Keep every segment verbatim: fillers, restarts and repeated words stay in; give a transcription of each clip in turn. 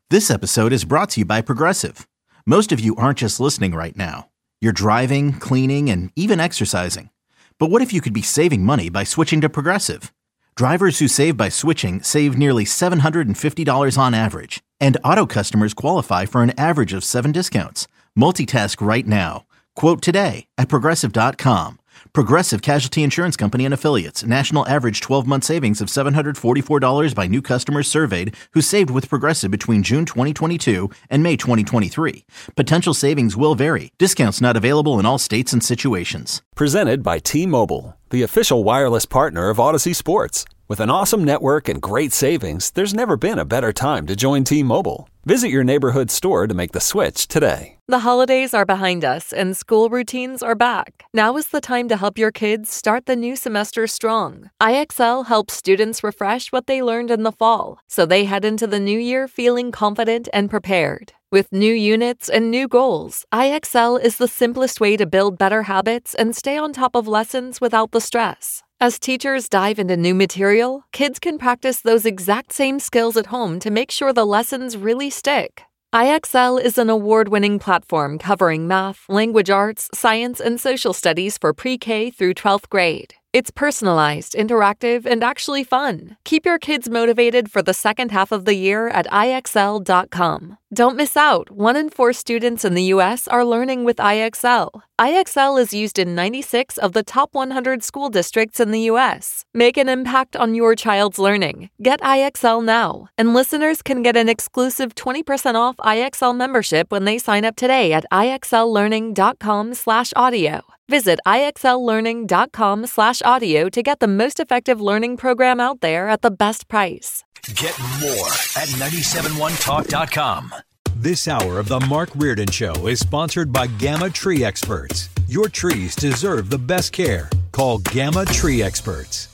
This episode is brought to you by Progressive. Most of you aren't just listening right now. You're driving, cleaning, and even exercising. But what if you could be saving money by switching to Progressive? Drivers who save by switching save nearly seven hundred fifty dollars on average. And auto customers qualify for an average of seven discounts. Multitask right now. Quote today at Progressive dot com. Progressive Casualty Insurance Company and Affiliates. National average twelve-month savings of seven hundred forty-four dollars by new customers surveyed who saved with Progressive between June twenty twenty-two and May twenty twenty-three. Potential savings will vary. Discounts not available in all states and situations. Presented by T-Mobile, the official wireless partner of Odyssey Sports. With an awesome network and great savings, there's never been a better time to join T-Mobile. Visit your neighborhood store to make the switch today. The holidays are behind us and school routines are back. Now is the time to help your kids start the new semester strong. I X L helps students refresh what they learned in the fall, so they head into the new year feeling confident and prepared. With new units and new goals, I X L is the simplest way to build better habits and stay on top of lessons without the stress. As teachers dive into new material, kids can practice those exact same skills at home to make sure the lessons really stick. I X L is an award-winning platform covering math, language arts, science, and social studies for pre-K through twelfth grade. It's personalized, interactive, and actually fun. Keep your kids motivated for the second half of the year at I X L dot com. Don't miss out. One in four students in the U S are learning with I X L. I X L is used in ninety-six of the top one hundred school districts in the U S. Make an impact on your child's learning. Get I X L now. And listeners can get an exclusive twenty percent off I X L membership when they sign up today at I X L learning dot com slash audio. Visit I X L learning dot com slash audio to get the most effective learning program out there at the best price. Get more at nine seven one talk dot com. This hour of the Mark Reardon Show is sponsored by Gamma Tree Experts. Your trees deserve the best care. Call Gamma Tree Experts.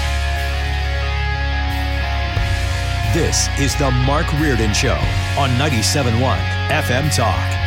This is the Mark Reardon Show on ninety-seven point one F M Talk.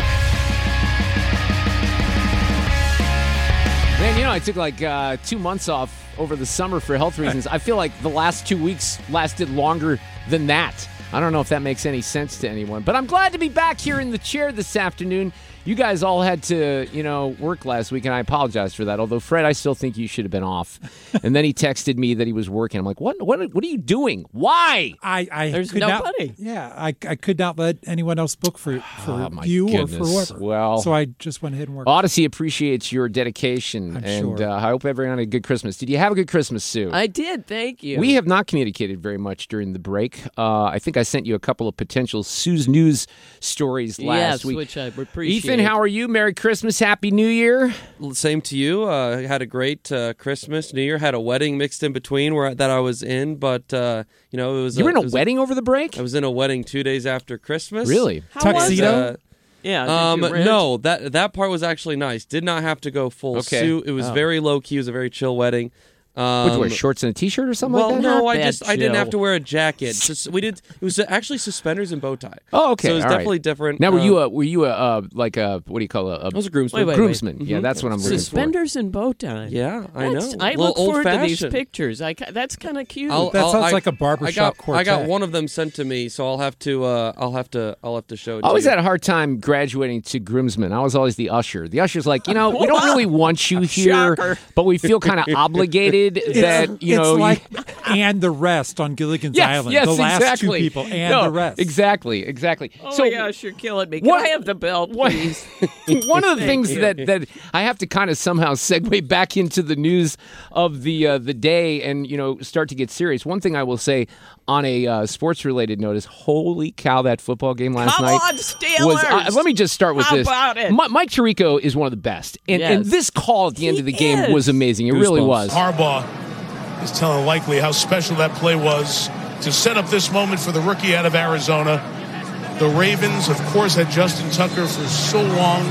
Man, you know, I took like uh, two months off over the summer for health reasons. I feel like the last two weeks lasted longer than that. I don't know if that makes any sense to anyone, but I'm glad to be back here in the chair this afternoon. You guys all had to, you know, work last week, and I apologize for that. Although, Fred, I still think you should have been off. And then he texted me that he was working. I'm like, what? What? What are you doing? Why? I, I There's could nobody. Not, yeah, I, I could not let anyone else book for for Oh, my you goodness. or for whoever. Well, so I just went ahead and worked. Odyssey appreciates your dedication, I'm and sure. uh, I hope everyone had a good Christmas. Did you have a good Christmas, Sue? I did, thank you. We have not communicated very much during the break. Uh, I think I sent you a couple of potential Sue's News stories last yes, week. which I appreciate. Ethan, how are you? Merry Christmas, Happy New Year. Same to you. Uh, had a great uh, Christmas, New Year. Had a wedding mixed in between where that I was in, but uh, you know it was. You were in a it was wedding over the break? I was in a wedding two days after Christmas. Really? How was Tuxedo? it? Yeah. did Um, you rent? no, that that part was actually nice. Did not have to go full Okay. suit. It was Oh. very low key. It was a very chill wedding. Um, Would you wear shorts and a t-shirt or something well, like that? no, Not I that just I didn't chill. have to wear a jacket. Sus- we did. It was actually suspenders and bow tie. Oh, okay. So it was all right. definitely different. Now, were Uh, you a were you a uh, like a what do you call it? A I was a groomsman. Wait, wait, groomsman. wait. Yeah, Mhm. that's what I'm looking Suspenders and bow tie. Yeah, I That's- know. I Little look forward to these old-fashioned. pictures. I, ca- that's kind of cute. I'll- That I'll- sounds I- like a barbershop I got, quartet. I got one of them sent to me, so I'll have to. Uh, I'll have to. I'll have to show it. I always to you. had a hard time graduating to groomsman. I was always the usher. The usher's like, you know, we don't really want you here, Shocker. but we feel kind of obligated that you it's know. you- like and the rest on Gilligan's yes, Island. yes, the last exactly. two people and No, the rest. Exactly, exactly. oh so my gosh, you're killing me. Can what- I have the belt, what- please? one of the Thank things you. that, that I have to kind of somehow segue back into the news of the uh, the day and you know start to get serious. One thing I will say on a uh, sports related note is, holy cow, that football game last Come night on, Steelers! was. Uh, let me just start with How this. about it? Mi- Mike Tirico is one of the best, and, and Yes. this call at the end He of the game is. was amazing. It really Goosebumps. was. Harbaugh is telling Likely how special that play was to set up this moment for the rookie out of Arizona. The Ravens, of course, had Justin Tucker for so long.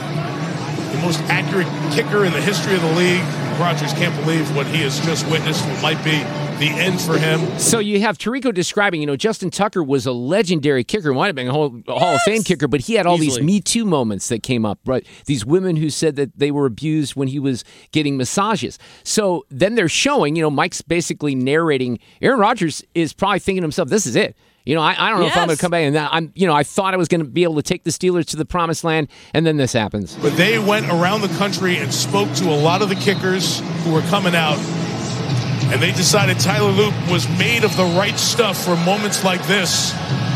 The most accurate kicker in the history of the league. Rodgers can't believe what he has just witnessed. What might be the end for him. So you have Tirico describing, you know, Justin Tucker was a legendary kicker, might have been a Hall, a Hall of Fame kicker, but he had all Easily. these Me Too moments that came up, right? These women who said that they were abused when he was getting massages. So then they're showing, you know, Mike's basically narrating. Aaron Rodgers is probably thinking to himself, this is it. You know, I, I don't know if I'm going Yes. to come back. And then I'm, you know, I thought I was going to be able to take the Steelers to the promised land, and then this happens. But they went around the country and spoke to a lot of the kickers who were coming out. And they decided Tyler Loop was made of the right stuff for moments like this.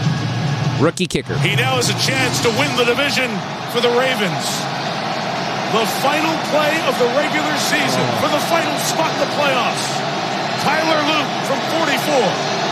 Rookie kicker. He now has a chance to win the division for the Ravens. The final play of the regular season for the final spot in the playoffs. Tyler Loop from forty-four.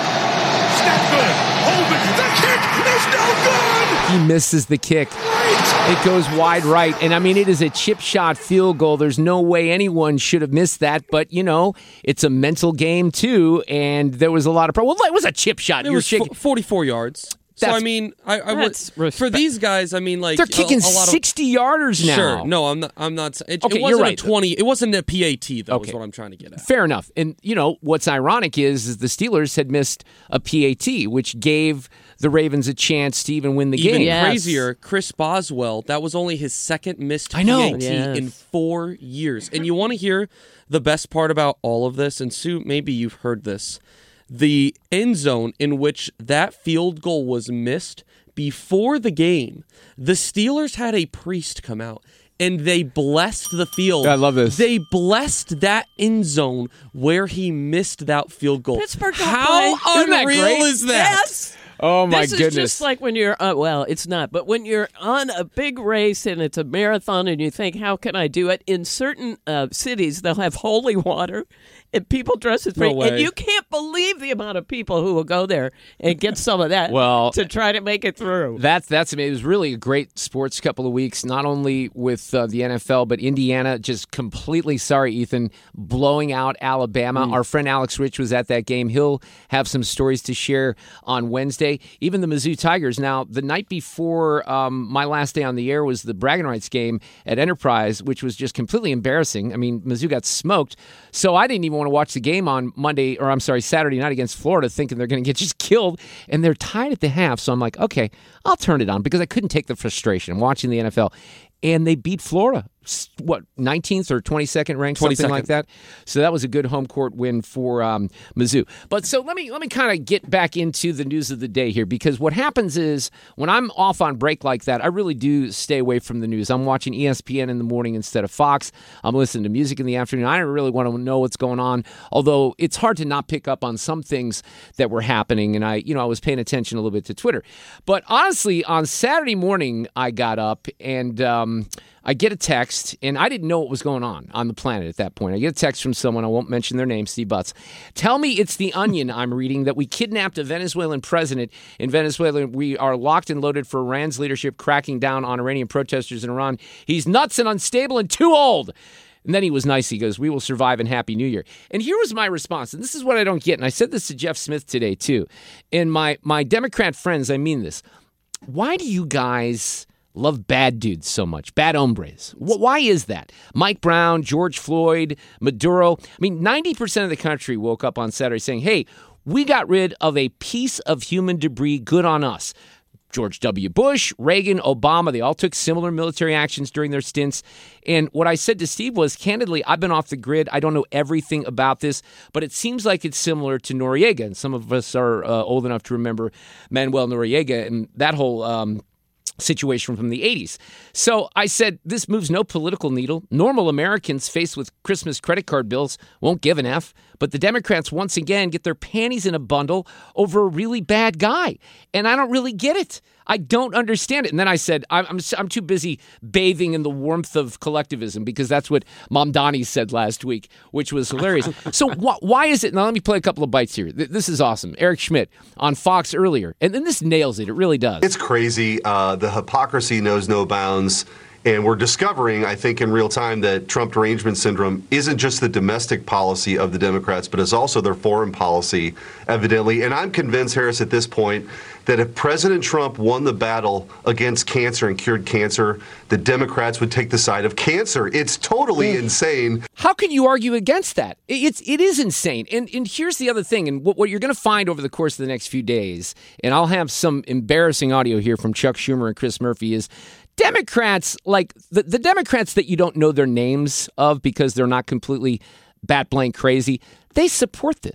Snap good. Hold it. The kick is no good. He misses the kick. Right. It goes wide right. And, I mean, it is a chip shot field goal. There's no way anyone should have missed that. But, you know, it's a mental game, too. And there was a lot of pro- – well, it was a chip shot. It You're was shaking. fo- forty-four yards. So, That's- I mean, I, I would, That's for respect. these guys, I mean, like They're kicking a, a lot of, sixty-yarders now. Sure. No, I'm not. I'm not. It, Okay, it you're wasn't right. a twenty. It wasn't a P A T, though, Okay. is what I'm trying to get at. Fair enough. And, you know, what's ironic is, is the Steelers had missed a P A T, which gave the Ravens a chance to even win the Even game. Yes. crazier, Chris Boswell, that was only his second missed I know. P A T Yes. in four years. And you want to hear the best part about all of this? And Sue, maybe you've heard this. The end zone in which that field goal was missed before the game, the Steelers had a priest come out and they blessed the field. I love this. They blessed that end zone where he missed that field goal. Pittsburgh got How played. Isn't that unreal great? is that? Yes. Oh, my this goodness. is just like when you're, uh, well, it's not, but when you're on a big race and it's a marathon and you think, how can I do it? In certain uh, cities, they'll have holy water and people dress as No free. way. And you can't believe the amount of people who will go there and get some of that Well, to try to make it through. That's that's amazing. It was really a great sports couple of weeks, not only with uh, the N F L, but Indiana just completely, sorry, Ethan, blowing out Alabama. Our friend Alex Rich was at that game. He'll have some stories to share on Wednesday. Even the Mizzou Tigers. Now, the night before um, my last day on the air was the Bragging Rights game at Enterprise, which was just completely embarrassing. I mean, Mizzou got smoked. So I didn't even want to watch the game on Monday, or I'm sorry, Saturday night against Florida, thinking they're going to get just killed. And they're tied at the half. So I'm like, okay, I'll turn it on because I couldn't take the frustration. I'm watching the N F L. And they beat Florida, s- what, nineteenth or twenty-second ranked, something twenty-second. like that. So that was a good home court win for um, Mizzou. But so let me let me kind of get back into the news of the day here, because what happens is when I'm off on break like that, I really do stay away from the news. I'm watching E S P N in the morning instead of Fox. I'm listening to music in the afternoon. I don't really want to know what's going on, although it's hard to not pick up on some things that were happening. And I, you know, I was paying attention a little bit to Twitter. But honestly, on Saturday morning, I got up and um, I get a text, and I didn't know what was going on on the planet at that point. I get a text from someone, I won't mention their name, Steve Butts. Tell me it's The Onion I'm reading that we kidnapped a Venezuelan president in Venezuela. We are locked and loaded for Iran's leadership cracking down on Iranian protesters in Iran. He's nuts and unstable and too old. And then he was nice. He goes, we will survive and Happy New Year. And here was my response. And this is what I don't get. And I said this to Jeff Smith today, too. And my, my Democrat friends, I mean this. Why do you guys love bad dudes so much, bad hombres? Wh- Why is that? Mike Brown, George Floyd, Maduro. I mean, ninety percent of the country woke up on Saturday saying, hey, we got rid of a piece of human debris, good on us. George W. Bush, Reagan, Obama, they all took similar military actions during their stints. And what I said to Steve was, candidly, I've been off the grid. I don't know everything about this, but it seems like it's similar to Noriega. And some of us are uh, old enough to remember Manuel Noriega and that whole um, situation from the eighties. So I said, this moves no political needle. Normal Americans faced with Christmas credit card bills won't give an F, but the Democrats once again get their panties in a bundle over a really bad guy. And I don't really get it. I don't understand it. And then I said, I'm, I'm, I'm too busy bathing in the warmth of collectivism, because that's what Mom Donnie said last week, which was hilarious. So wh- why is it? Now, let me play a couple of bites here. Th- This is awesome. Eric Schmidt on Fox earlier. And then this nails it. It really does. It's crazy. Uh, the hypocrisy knows no bounds. And we're discovering, I think, in real time that Trump derangement syndrome isn't just the domestic policy of the Democrats, but is also their foreign policy, evidently. And I'm convinced, Harris, at this point, that if President Trump won the battle against cancer and cured cancer, the Democrats would take the side of cancer. It's totally insane. How can you argue against that? It- It's it is insane. And and here's the other thing, and what, what you're going to find over the course of the next few days, and I'll have some embarrassing audio here from Chuck Schumer and Chris Murphy, is Democrats, like the, the Democrats that you don't know their names of because they're not completely bat blank crazy, they support this.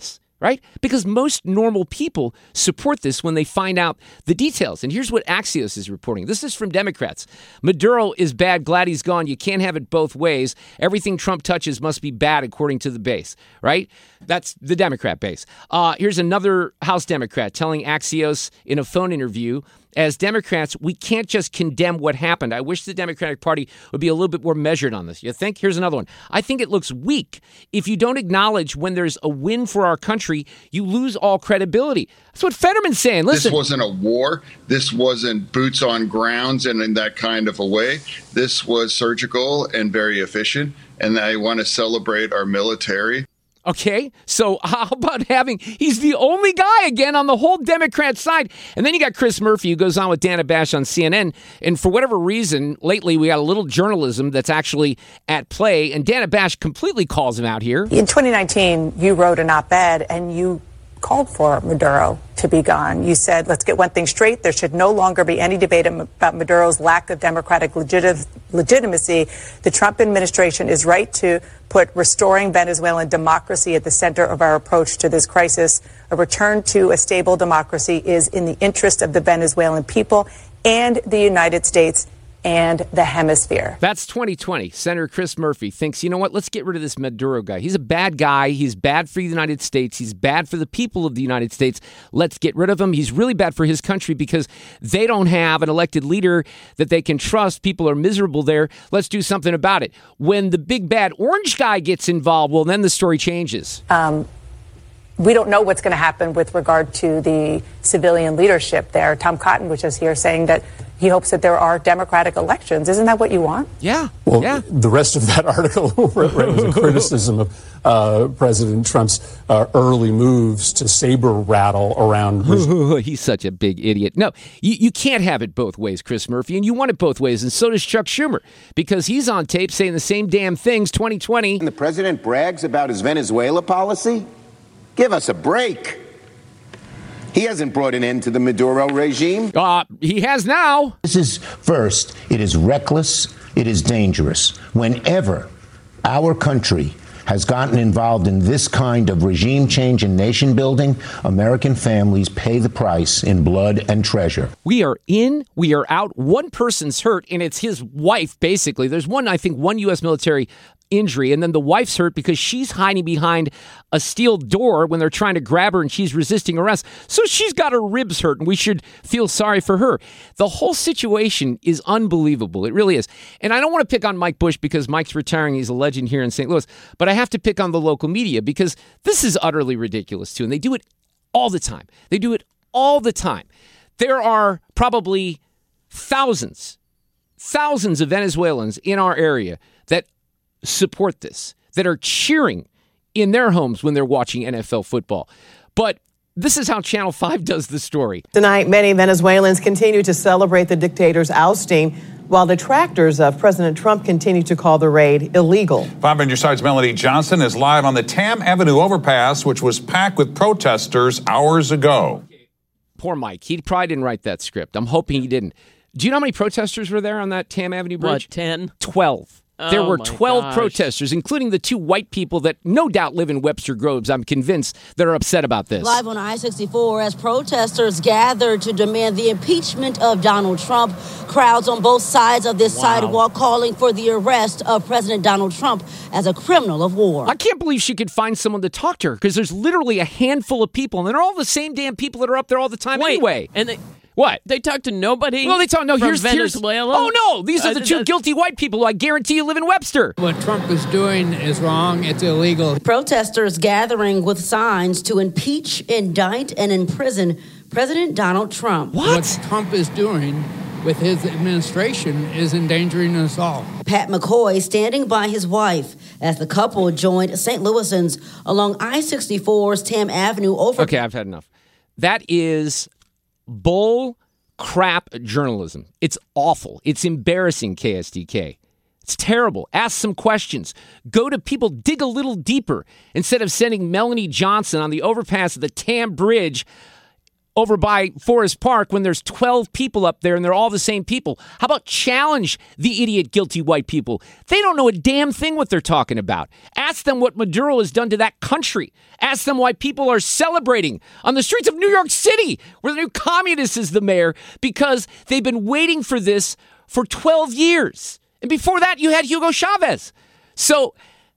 right? Because most normal people support this when they find out the details. And here's what Axios is reporting. This is from Democrats. Maduro is bad. Glad he's gone. You can't have it both ways. Everything Trump touches must be bad, according to the base, right? That's the Democrat base. Uh, here's another House Democrat telling Axios in a phone interview, as Democrats, we can't just condemn what happened. I wish the Democratic Party would be a little bit more measured on this. You think? Here's another one. I think it looks weak. If you don't acknowledge when there's a win for our country, you lose all credibility. That's what Fetterman's saying. Listen. This wasn't a war. This wasn't boots on grounds and in that kind of a way. This was surgical and very efficient. And I want to celebrate our military. Okay, so how about having, he's the only guy again on the whole Democrat side. And then you got Chris Murphy, who goes on with Dana Bash on C N N. And for whatever reason, lately we got a little journalism that's actually at play. And Dana Bash completely calls him out here. In twenty nineteen, you wrote an op-ed and you called for Maduro to be gone. You said, let's get one thing straight. There should no longer be any debate about Maduro's lack of democratic legit- legitimacy. The Trump administration is right to put restoring Venezuelan democracy at the center of our approach to this crisis. A return to a stable democracy is in the interest of the Venezuelan people and the United States and the hemisphere. That's twenty twenty. Senator Chris Murphy thinks, you know what, let's get rid of this Maduro guy. He's a bad guy. He's bad for the United States. He's bad for the people of the United States. Let's get rid of him. He's really bad for his country because they don't have an elected leader that they can trust. People are miserable there. Let's do something about it. When the big bad orange guy gets involved, well, then the story changes. Um, we don't know what's going to happen with regard to the civilian leadership there. Tom Cotton was just here saying that he hopes that there are democratic elections. Isn't that what you want? Yeah. Well, yeah. The rest of that article was a criticism of uh, President Trump's uh, early moves to saber rattle around. His- He's such a big idiot. No, you, you can't have it both ways, Chris Murphy, and you want it both ways, and so does Chuck Schumer, because he's on tape saying the same damn things twenty twenty. And the president brags about his Venezuela policy? Give us a break. He hasn't brought an end to the Maduro regime. Uh, he has now. This is, first, it is reckless, it is dangerous. Whenever our country has gotten involved in this kind of regime change and nation building, American families pay the price in blood and treasure. We are in, we are out. One person's hurt, and it's his wife, basically. There's one, I think, one U S military injury, and then the wife's hurt because she's hiding behind a steel door when they're trying to grab her and she's resisting arrest. So she's got her ribs hurt, and we should feel sorry for her. The whole situation is unbelievable. It really is. And I don't want to pick on Mike Bush because Mike's retiring. He's a legend here in Saint Louis. But I have to pick on the local media because this is utterly ridiculous, too. And they do it all the time. They do it all the time. There are probably thousands, thousands of Venezuelans in our area that support this, that are cheering in their homes when they're watching N F L football. But this is how Channel five does the story. Tonight, many Venezuelans continue to celebrate the dictator's ousting, while detractors of President Trump continue to call the raid illegal. five on your side's Melody Johnson is live on the Tam Avenue overpass, which was packed with protesters hours ago. Poor Mike. He probably didn't write that script. I'm hoping he didn't. Do you know how many protesters were there on that Tam Avenue bridge? What, ten? twelve. There Oh, were my twelve gosh. protesters, including the two white people that no doubt live in Webster Groves, I'm convinced, that are upset about this. Live on I sixty-four as protesters gathered to demand the impeachment of Donald Trump. Crowds on both sides of this Wow. sidewalk calling for the arrest of President Donald Trump as a criminal of war. I can't believe she could find someone to talk to her because there's literally a handful of people, and they're all the same damn people that are up there all the time Wait, anyway. and they, what? They talk to nobody? Well, they talk, no, from here's, here's, Venezuela? oh no, these are the Uh, two uh, guilty white people who I guarantee you live in Webster. What Trump is doing is wrong. It's illegal. Protesters gathering with signs to impeach, indict, and imprison President Donald Trump. What Trump is doing with his administration is endangering us all. Pat McCoy standing by his wife as the couple joined Saint Louisans along I sixty-four's Tam Avenue over. Okay, I've had enough. That is bull crap journalism. It's awful. It's embarrassing, K S D K. It's terrible. Ask some questions. Go to people. Dig a little deeper instead of sending Melanie Johnson on the overpass of the Tam Bridge over by Forest Park when there's twelve people up there and they're all the same people? How about challenge the idiot, guilty white people? They don't know a damn thing what they're talking about. Ask them what Maduro has done to that country. Ask them why people are celebrating on the streets of New York City, where the new communist is the mayor, because they've been waiting for this for twelve years. And before that, you had Hugo Chavez. So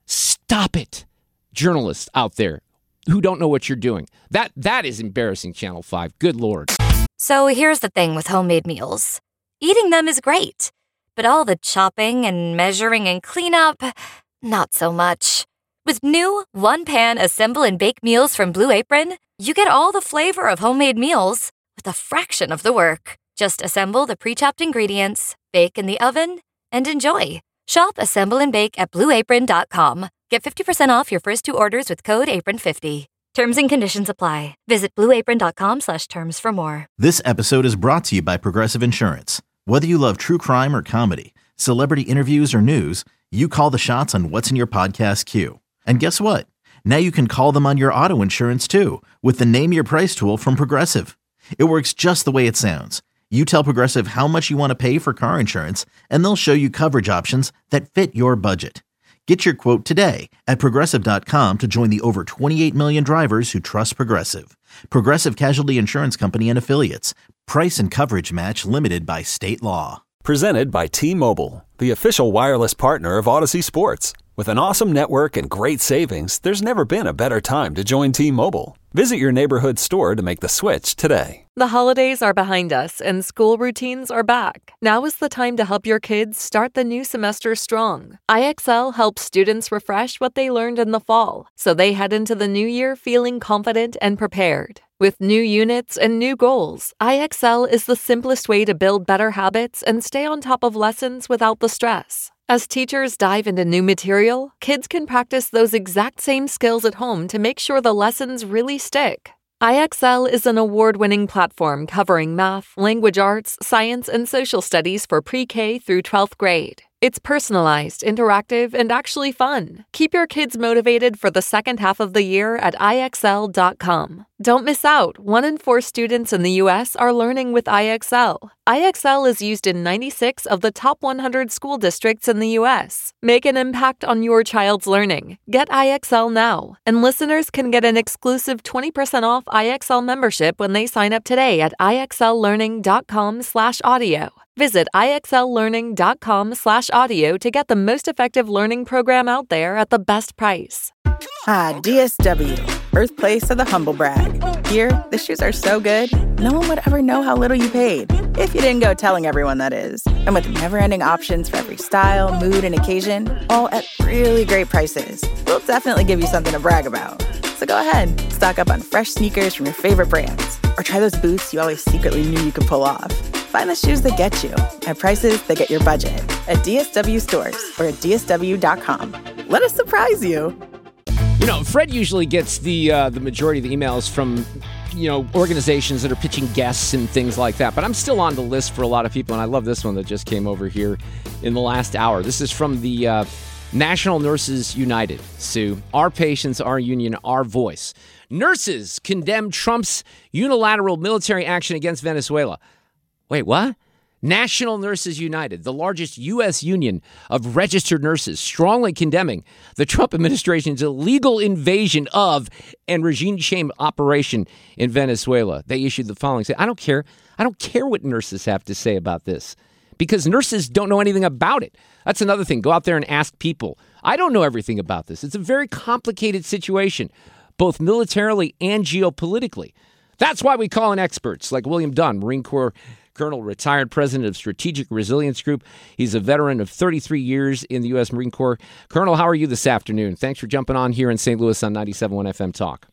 stop it, journalists out there who don't know what you're doing. That That is embarrassing, Channel five. Good Lord. So here's the thing with homemade meals. Eating them is great, but all the chopping and measuring and cleanup, not so much. With new one-pan assemble and bake meals from Blue Apron, you get all the flavor of homemade meals with a fraction of the work. Just assemble the pre-chopped ingredients, bake in the oven, and enjoy. Shop, assemble, and bake at blue apron dot com. Get fifty percent off your first two orders with code apron fifty. Terms and conditions apply. Visit blue apron dot com slash terms for more. This episode is brought to you by Progressive Insurance. Whether you love true crime or comedy, celebrity interviews or news, you call the shots on what's in your podcast queue. And guess what? Now you can call them on your auto insurance too with the Name Your Price tool from Progressive. It works just the way it sounds. You tell Progressive how much you want to pay for car insurance, and they'll show you coverage options that fit your budget. Get your quote today at progressive dot com to join the over twenty-eight million drivers who trust Progressive. Progressive Casualty Insurance Company and Affiliates. Price and coverage match limited by state law. Presented by T-Mobile, the official wireless partner of Odyssey Sports. With an awesome network and great savings, there's never been a better time to join T-Mobile. Visit your neighborhood store to make the switch today. The holidays are behind us and school routines are back. Now is the time to help your kids start the new semester strong. I X L helps students refresh what they learned in the fall, so they head into the new year feeling confident and prepared. With new units and new goals, I X L is the simplest way to build better habits and stay on top of lessons without the stress. As teachers dive into new material, kids can practice those exact same skills at home to make sure the lessons really stick. I X L is an award-winning platform covering math, language arts, science, and social studies for pre-K through twelfth grade. It's personalized, interactive, and actually fun. Keep your kids motivated for the second half of the year at I X L dot com. Don't miss out. One in four students in the U S are learning with I X L. I X L is used in ninety-six of the top one hundred school districts in the U S. Make an impact on your child's learning. Get I X L now. And listeners can get an exclusive twenty percent off I X L membership when they sign up today at I X L learning dot com slash audio. Visit I X L learning dot com slash audio to get the most effective learning program out there at the best price. Ah, D S W, birthplace of the humble brag. Here, the shoes are so good, no one would ever know how little you paid. If you didn't go telling everyone, that is. And with never-ending options for every style, mood, and occasion, all at really great prices, we'll definitely give you something to brag about. So go ahead, stock up on fresh sneakers from your favorite brands, or try those boots you always secretly knew you could pull off. Find the shoes that get you at prices that get your budget at D S W stores or at D S W dot com. Let us surprise you. You know, Fred usually gets the uh, the majority of the emails from, you know, organizations that are pitching guests and things like that. But I'm still on the list for a lot of people, and I love this one that just came over here in the last hour. This is from the uh, National Nurses United. Sue, our patients, our union, our voice. Nurses condemn Trump's unilateral military action against Venezuela. Wait, what? National Nurses United, the largest U S union of registered nurses, strongly condemning the Trump administration's illegal invasion of and regime change operation in Venezuela. They issued the following. Say, I don't care. I don't care what nurses have to say about this, because nurses don't know anything about it. That's another thing. Go out there and ask people. I don't know everything about this. It's a very complicated situation, both militarily and geopolitically. That's why we call in experts like William Dunn, Marine Corps Colonel, retired president of Strategic Resilience Group. He's a veteran of thirty-three years in the U S Marine Corps. Colonel, how are you this afternoon? Thanks for jumping on here in Saint Louis on ninety-seven point one F M Talk.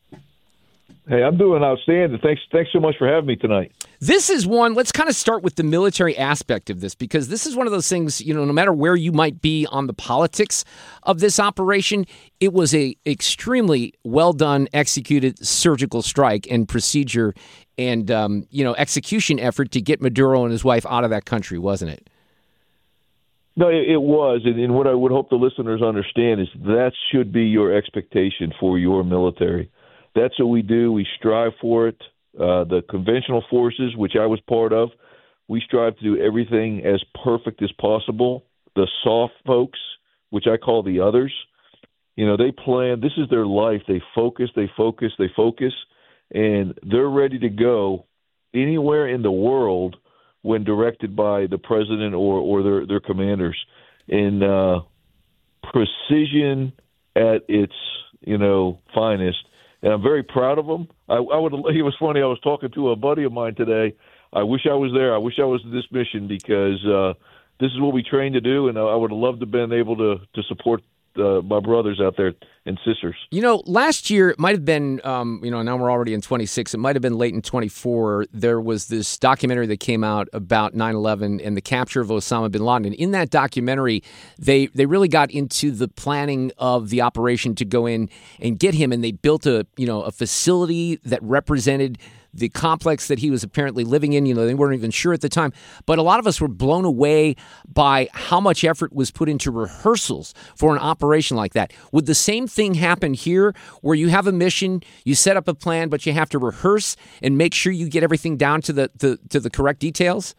Hey, I'm doing outstanding. Thanks thanks so much for having me tonight. This is one, let's kind of start with the military aspect of this, because this is one of those things, you know, no matter where you might be on the politics of this operation, it was a extremely well done, executed surgical strike and procedure and, um, you know, execution effort to get Maduro and his wife out of that country, wasn't it? No, it, it was. And, and what I would hope the listeners understand is that should be your expectation for your military. That's what we do. We strive for it. Uh, the conventional forces, which I was part of, we strive to do everything as perfect as possible. The soft folks, which I call the others, you know, they plan. This is their life. They focus, they focus, they focus, and they're ready to go anywhere in the world when directed by the president or, or their, their commanders. And uh, precision at its, you know, finest. And I'm very proud of them. I, I would. It was funny. I was talking to a buddy of mine today. I wish I was there. I wish I was at this mission because uh, this is what we train to do, and I would have loved to have been able to to support uh, my brothers out there and sisters. You know, last year it might have been, um, you know, now we're already in twenty-six. It might have been late in twenty-four. There was this documentary that came out about nine eleven and the capture of Osama bin Laden. And in that documentary, they they really got into the planning of the operation to go in and get him. And they built a, you know, a facility that represented the complex that he was apparently living in. You know, they weren't even sure at the time. But a lot of us were blown away by how much effort was put into rehearsals for an operation like that. Would the same thing happen here, where you have a mission, you set up a plan, but you have to rehearse and make sure you get everything down to the to, to the correct details?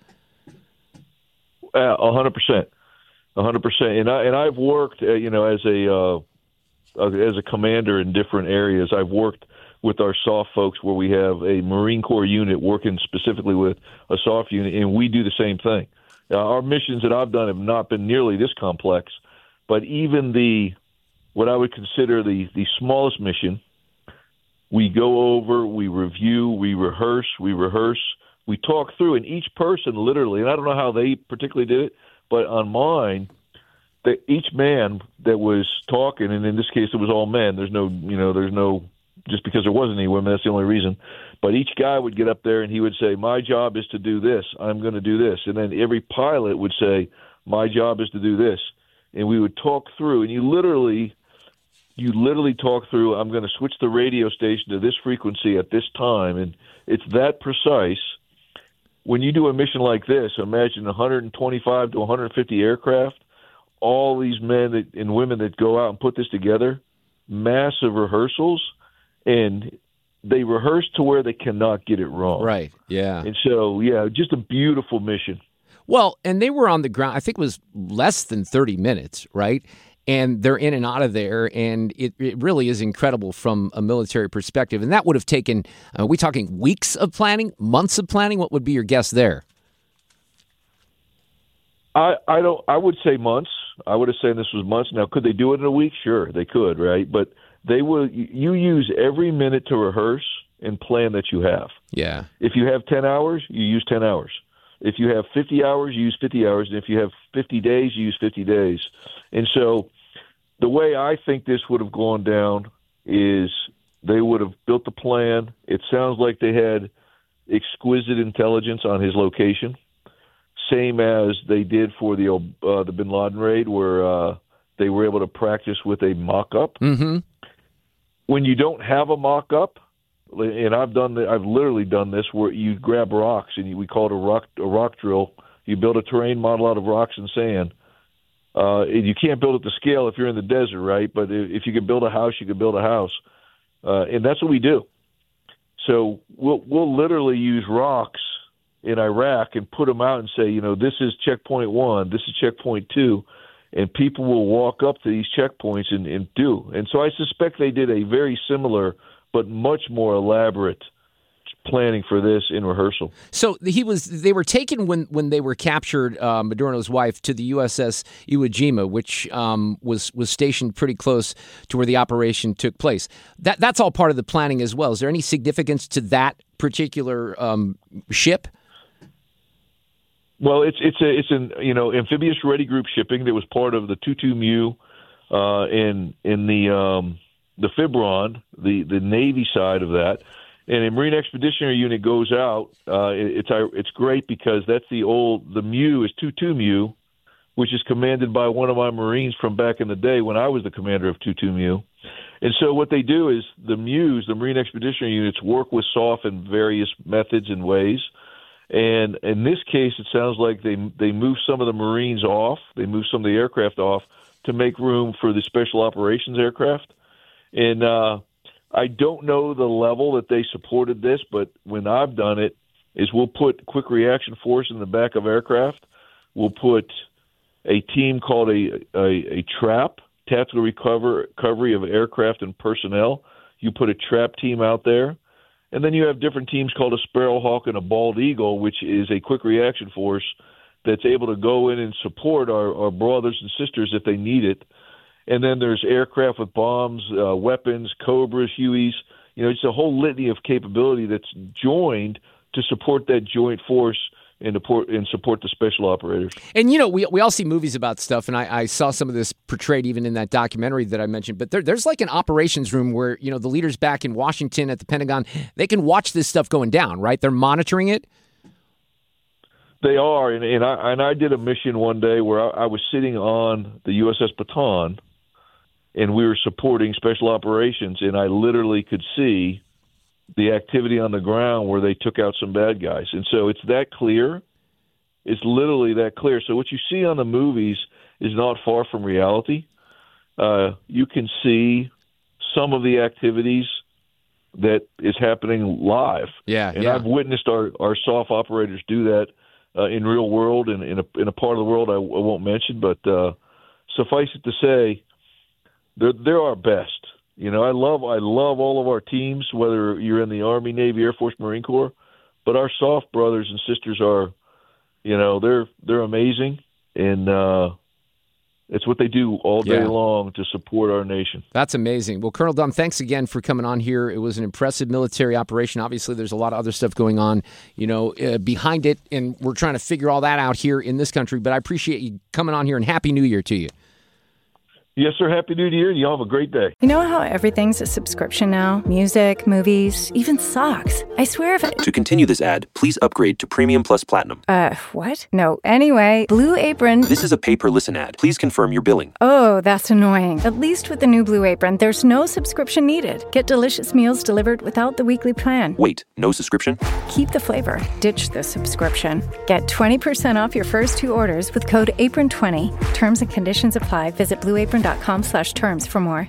A hundred percent, a hundred percent. And I and I've worked, uh, you know, as a uh, as a commander in different areas. I've worked with our soft folks where we have a Marine Corps unit working specifically with a soft unit, and we do the same thing. Uh, our missions that I've done have not been nearly this complex, but even the what I would consider the, the smallest mission, we go over, we review, we rehearse, we rehearse, we talk through, and each person literally, and I don't know how they particularly did it, but on mine, the, each man that was talking, and in this case it was all men, there's no, you know, there's no, just because there wasn't any women, that's the only reason. But each guy would get up there and he would say, my job is to do this. I'm going to do this. And then every pilot would say, my job is to do this. And we would talk through, and you literally, you literally talk through, I'm going to switch the radio station to this frequency at this time. And it's that precise. When you do a mission like this, imagine one hundred twenty-five to one hundred fifty aircraft, all these men that, and women that go out and put this together, massive rehearsals. And they rehearse to where they cannot get it wrong. Right, yeah. And so, yeah, just a beautiful mission. Well, and they were on the ground, I think it was less than thirty minutes, right? And they're in and out of there, and it, it really is incredible from a military perspective. And that would have taken, are we talking weeks of planning, months of planning? What would be your guess there? I, I don't. I would say months. I would have said this was months. Now, could they do it in a week? Sure, they could, right? But they will. You use every minute to rehearse and plan that you have. Yeah. If you have ten hours, you use ten hours. If you have fifty hours, you use fifty hours. And if you have fifty days, you use fifty days. And so the way I think this would have gone down is they would have built the plan. It sounds like they had exquisite intelligence on his location, same as they did for the uh, the Bin Laden raid, where uh, they were able to practice with a mock-up. Mm-hmm. When you don't have a mock-up, and I've done the, I've literally done this, where you grab rocks and you, we call it a rock a rock drill. You build a terrain model out of rocks and sand. Uh, you can't build it to scale if you're in the desert, right? But if you could build a house, you could build a house, uh, and that's what we do. So we'll we'll literally use rocks in Iraq and put them out and say, you know, this is checkpoint one, this is checkpoint two, and people will walk up to these checkpoints and, and do. And so I suspect they did a very similar but much more elaborate planning for this in rehearsal. So he was. They were taken when, when they were captured, uh, Maduro and his wife, to the U S S Iwo Jima, which um, was was stationed pretty close to where the operation took place. That that's all part of the planning as well. Is there any significance to that particular um, ship? Well, it's it's a it's an you know amphibious ready group shipping that was part of the Tutu Mu uh, in in the um, the Fibron, the the Navy side of that. And a Marine Expeditionary Unit goes out. Uh, it, it's it's great because that's the old the Mu is Tutu Mu, which is commanded by one of my Marines from back in the day when I was the commander of Tutu Mu. And so what they do is the Mus, the Marine Expeditionary Units, work with S O F in various methods and ways. And in this case, it sounds like they they move some of the Marines off, they move some of the aircraft off to make room for the Special Operations aircraft. And uh, I don't know the level that they supported this, but when I've done it, is we'll put quick reaction force in the back of aircraft. We'll put a team called a a, a TRAP, Tactical Recover, Recovery of Aircraft and Personnel. You put a TRAP team out there. And then you have different teams called a Sparrowhawk and a Bald Eagle, which is a quick reaction force that's able to go in and support our, our brothers and sisters if they need it. And then there's aircraft with bombs, uh, weapons, Cobras, Hueys. You know, it's a whole litany of capability that's joined to support that joint force and support, and support the special operators. And, you know, we we all see movies about stuff, and I, I saw some of this portrayed even in that documentary that I mentioned, but there, there's like an operations room where, you know, the leaders back in Washington at the Pentagon, they can watch this stuff going down, right? They're monitoring it? They are, and, and, I, and I did a mission one day where I, I was sitting on the U S S Bataan, and we were supporting special operations, and I literally could see the activity on the ground where they took out some bad guys. And so it's that clear. It's literally that clear. So what you see on the movies is not far from reality. Uh, you can see some of the activities that is happening live. Yeah, and yeah. I've witnessed our, our SOF operators do that uh, in real world and in a, in a part of the world I, I won't mention, but uh, suffice it to say, they're, they're our best. You know, I love I love all of our teams, whether you're in the Army, Navy, Air Force, Marine Corps, but our SOF brothers and sisters are, you know, they're they're amazing, and uh, it's what they do all day Yeah. long to support our nation. That's amazing. Well, Colonel Dunn, thanks again for coming on here. It was an impressive military operation. Obviously, there's a lot of other stuff going on, you know, uh, behind it, and we're trying to figure all that out here in this country, but I appreciate you coming on here, and Happy New Year to you. Yes, sir. Happy New Year. You all have a great day. You know how everything's a subscription now? Music, movies, even socks. I swear if I... To continue this ad, please upgrade to Premium Plus Platinum. Uh, what? No. Anyway, Blue Apron... This is a pay-per-listen ad. Please confirm your billing. Oh, that's annoying. At least with the new Blue Apron, there's no subscription needed. Get delicious meals delivered without the weekly plan. Wait, no subscription? Keep the flavor. Ditch the subscription. Get twenty percent off your first two orders with code apron twenty. Terms and conditions apply. Visit blue apron dot com slash terms for more.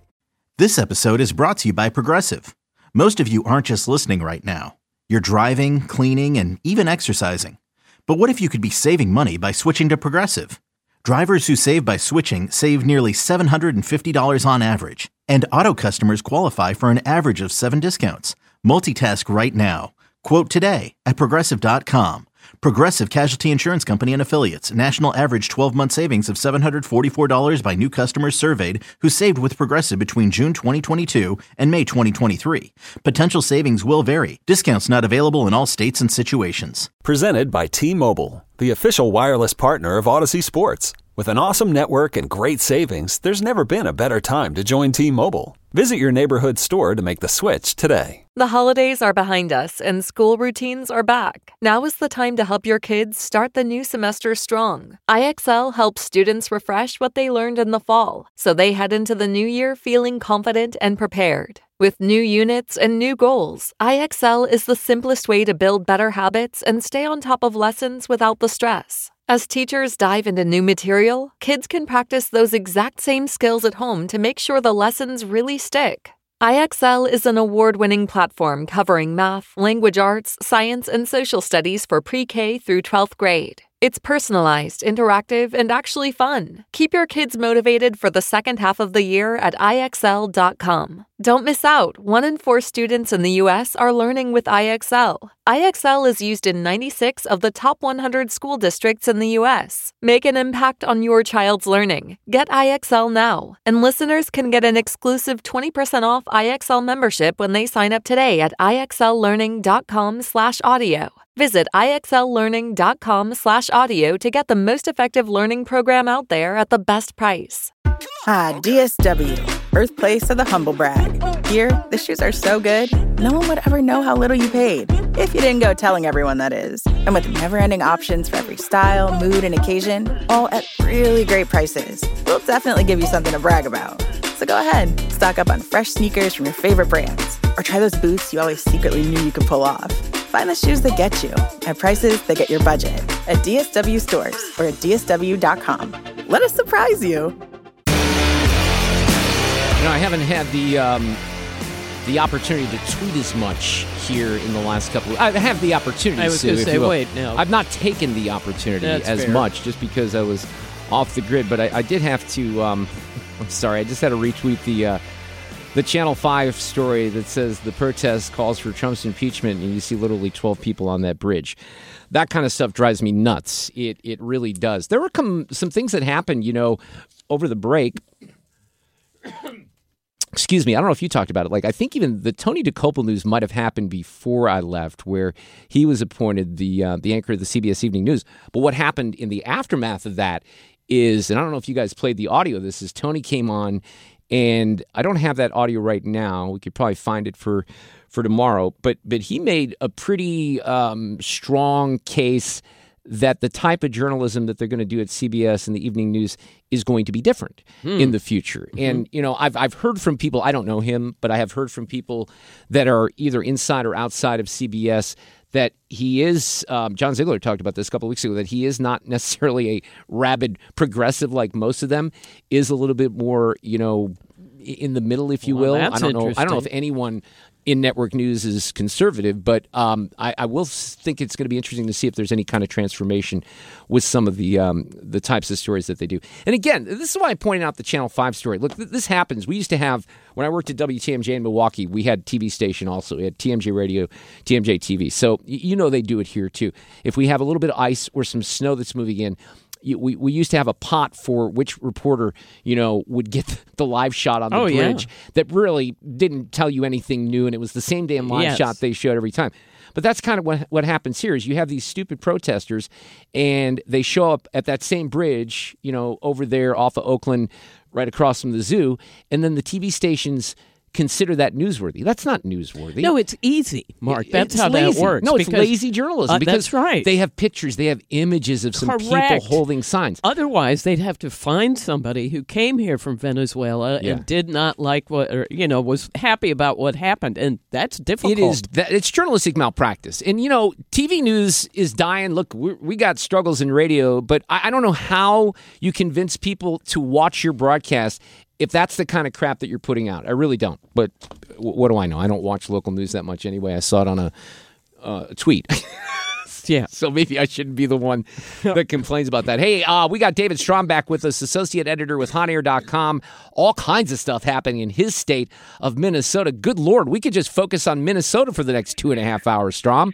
This episode is brought to you by Progressive. Most of you aren't just listening right now. You're driving, cleaning, and even exercising. But what if you could be saving money by switching to Progressive? Drivers who save by switching save nearly seven hundred fifty dollars on average. And auto customers qualify for an average of seven discounts. Multitask right now. Quote today at Progressive dot com. Progressive Casualty Insurance Company and Affiliates. National average twelve-month savings of seven hundred forty-four dollars by new customers surveyed who saved with Progressive between June twenty twenty-two and May twenty twenty-three. Potential savings will vary. Discounts not available in all states and situations. Presented by T-Mobile, the official wireless partner of Odyssey Sports. With an awesome network and great savings, there's never been a better time to join T-Mobile. Visit your neighborhood store to make the switch today. The holidays are behind us and school routines are back. Now is the time to help your kids start the new semester strong. I X L helps students refresh what they learned in the fall, so they head into the new year feeling confident and prepared. With new units and new goals, I X L is the simplest way to build better habits and stay on top of lessons without the stress. As teachers dive into new material, kids can practice those exact same skills at home to make sure the lessons really stick. I X L is an award-winning platform covering math, language arts, science, and social studies for pre-K through twelfth grade. It's personalized, interactive, and actually fun. Keep your kids motivated for the second half of the year at I X L dot com. Don't miss out. One in four students in the U S are learning with I X L. I X L is used in ninety-six of the top one hundred school districts in the U S. Make an impact on your child's learning. Get I X L now. And listeners can get an exclusive twenty percent off I X L membership when they sign up today at I X L learning dot com slash audio. Visit I X L learning dot com slash audio to get the most effective learning program out there at the best price. Ah, D S W, birthplace of the humble brag. Here, the shoes are so good, no one would ever know how little you paid. If you didn't go telling everyone, that is. And with never-ending options for every style, mood, and occasion, all at really great prices, we'll definitely give you something to brag about. So go ahead, stock up on fresh sneakers from your favorite brands, or try those boots you always secretly knew you could pull off. Find the shoes that get you at prices that get your budget at D S W stores or at D S W dot com. Let us surprise you. You know, I haven't had the um, the opportunity to tweet as much here in the last couple of I have the opportunity, I was Sue, going to if say, you will. wait, no. I've not taken the opportunity That's as fair. much just because I was off the grid, but I, I did have to, um, I'm sorry, I just had to retweet the uh, the Channel five story that says the protest calls for Trump's impeachment, and you see literally twelve people on that bridge. That kind of stuff drives me nuts. It it really does. There were com- some things that happened, you know, over the break. Excuse me, I don't know if you talked about it. Like, I think even the Tony DeCopel news might have happened before I left, where he was appointed the uh, the anchor of the C B S Evening News. But what happened in the aftermath of that is, and I don't know if you guys played the audio of this, is Tony came on, and I don't have that audio right now. We could probably find it for for tomorrow. But but he made a pretty um, strong case that the type of journalism that they're going to do at C B S and the Evening News is going to be different Hmm. in the future. Mm-hmm. And, you know, I've I've heard from people, I don't know him, but I have heard from people that are either inside or outside of C B S that he is, um, John Ziegler talked about this a couple of weeks ago, that he is not necessarily a rabid progressive like most of them, is a little bit more, you know, in the middle, if you Well, will. that's I don't know. I don't know if interesting. anyone in network news is conservative, but um, I, I will think it's going to be interesting to see if there's any kind of transformation with some of the um, the types of stories that they do. And again, this is why I pointed out the Channel five story. Look, th- this happens. We used to have, when I worked at W T M J in Milwaukee, we had T V station also. We had T M J Radio, T M J T V. So y- you know they do it here too. If we have a little bit of ice or some snow that's moving in, you- we, we used to have a pot for which reporter, you know, would get the live shot on the Oh, yeah. bridge that really didn't tell you anything new, and it was the same damn live Yes. shot they showed every time. But that's kind of what what happens here is you have these stupid protesters, and they show up at that same bridge, you know, over there off of Oakland, right across from the zoo, and then the T V stations consider that newsworthy. That's not newsworthy. No, it's easy, Mark. That's It's how lazy. that works. No, it's because- lazy journalism Uh, because that's right. they have pictures, they have images of some people Correct. holding signs. Otherwise, they'd have to find somebody who came here from Venezuela Yeah. and did not like what, or, you know, was happy about what happened, and that's difficult. It is. That, it's journalistic malpractice, and you know, T V news is dying. Look, we, we got struggles in radio, but I, I don't know how you convince people to watch your broadcast if that's the kind of crap that you're putting out. I really don't. But w- what do I know? I don't watch local news that much anyway. I saw it on a, uh, a tweet. Yeah. So maybe I shouldn't be the one that complains about that. Hey, uh, we got David Strom back with us, associate editor with hot air dot com. All kinds of stuff happening in his state of Minnesota. Good Lord, we could just focus on Minnesota for the next two and a half hours, Strom.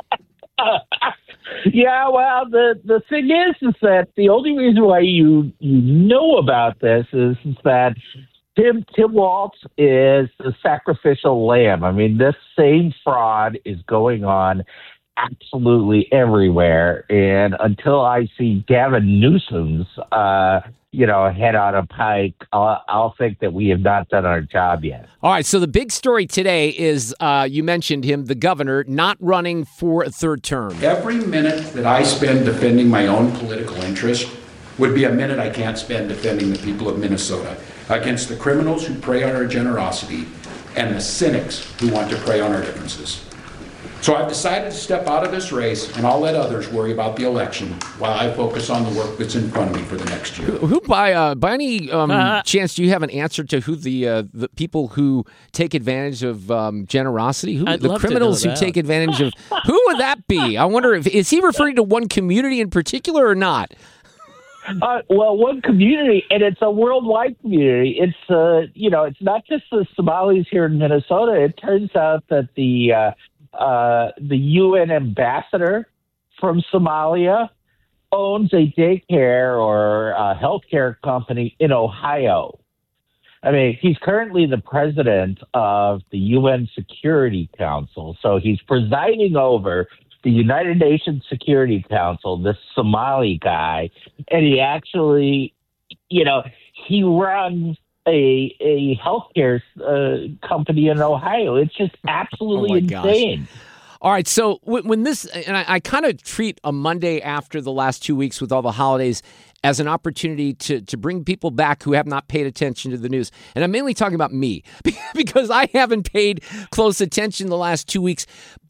Yeah, well, the the thing is, is that the only reason why you you know about this is, is that Tim Tim Walz is the sacrificial lamb. I mean, this same fraud is going on absolutely everywhere, and until I see Gavin Newsom's, uh, you know, head on a pike, I'll, I'll think that we have not done our job yet. All right, so the big story today is, uh, you mentioned him, the governor, not running for a third term. Every minute that I spend defending my own political interest would be a minute I can't spend defending the people of Minnesota against the criminals who prey on our generosity and the cynics who want to prey on our differences. So I've decided to step out of this race, and I'll let others worry about the election while I focus on the work that's in front of me for the next year. Who, by uh, by any um, Uh, chance do you have an answer to who the uh, the people who take advantage of um, generosity? Who I'd the love to criminals know who that. take advantage of? Who would that be? I wonder if is he referring to one community in particular or not? Uh, well, one community, and it's a worldwide community. It's uh, you know, it's not just the Somalis here in Minnesota. It turns out that the uh, uh, the U N ambassador from Somalia owns a daycare or a healthcare company in Ohio. I mean, he's currently the president of the U N Security Council, so he's presiding over the United Nations Security Council, this Somali guy, and he actually, you know, he runs a a healthcare uh, company in Ohio. It's just absolutely Oh my gosh. insane. All right, so when, when this, and I, I kind of treat a Monday after the last two weeks with all the holidays as an opportunity to to bring people back who have not paid attention to the news. And I'm mainly talking about me because I haven't paid close attention the last two weeks. But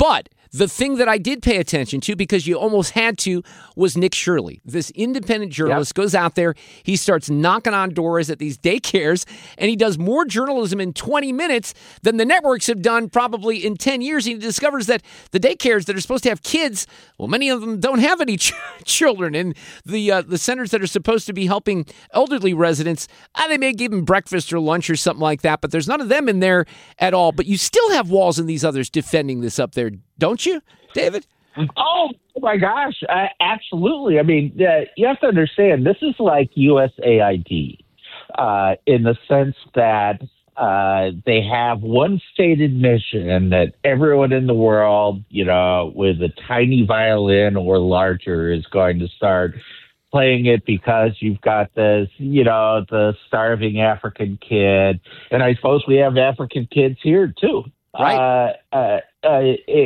the thing that I did pay attention to, because you almost had to, was Nick Shirley. This independent journalist yep. goes out there, he starts knocking on doors at these daycares, and he does more journalism in twenty minutes than the networks have done probably in ten years. He discovers that the daycares that are supposed to have kids, well, many of them don't have any ch- children. And the uh, the centers that are supposed to be helping elderly residents, uh, they may give them breakfast or lunch or something like that, but there's none of them in there at all. But you still have Walls and these others defending this up there, don't you, David? Oh, my gosh. Uh, absolutely. I mean, uh, you have to understand, this is like U S A I D uh, in the sense that uh, they have one stated mission that everyone in the world, you know, with a tiny violin or larger is going to start playing it because you've got this, you know, the starving African kid. And I suppose we have African kids here, too. Right. Uh, uh, uh,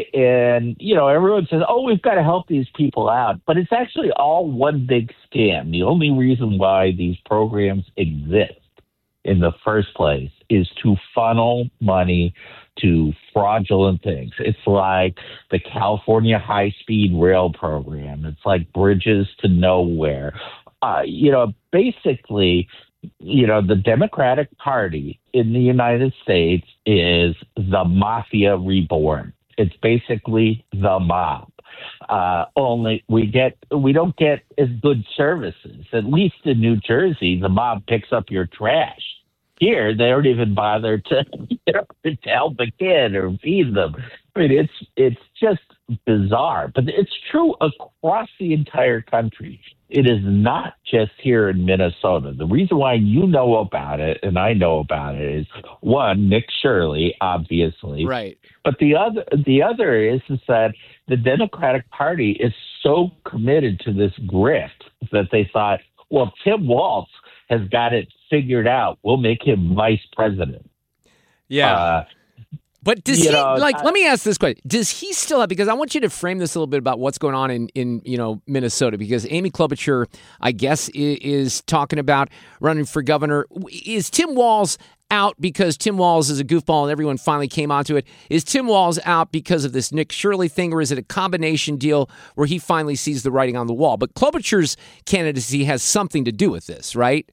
and, you know, everyone says, oh, we've got to help these people out. But it's actually all one big scam. The only reason why these programs exist in the first place is to funnel money to fraudulent things. It's like the California high-speed rail program. It's like bridges to nowhere. Uh, you know, basically, you know, the Democratic Party in the United States is the mafia reborn. It's basically the mob. Uh, only we get we don't get as good services. At least in New Jersey, the mob picks up your trash. Here, they don't even bother to, you know, to help a kid or feed them. I mean, it's it's just bizarre. But it's true across the entire country. It is not just here in Minnesota. The reason why you know about it and I know about it is, one, Nick Shirley, obviously. Right. But the other the other is, is that the Democratic Party is so committed to this grift that they thought, well, Tim Walz has got it figured out. We'll make him vice president. Yeah. Uh, But does he, know, like, I, let me ask this question. Does he still have, because I want you to frame this a little bit about what's going on in, in you know, Minnesota, because Amy Klobuchar, I guess, is, is talking about running for governor. Is Tim Walz out because Tim Walz is a goofball and everyone finally came onto it? Is Tim Walz out because of this Nick Shirley thing, or is it a combination deal where he finally sees the writing on the wall? But Klobuchar's candidacy has something to do with this, right?